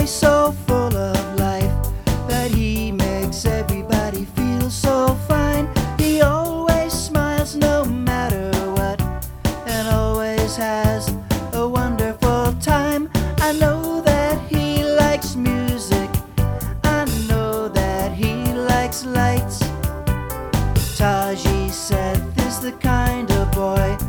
He's so full of life that he makes everybody feel so fine. He always smiles no matter what, and always has a wonderful time. I know that he likes music, I know that he likes lights. Taji Seth is the kind of boy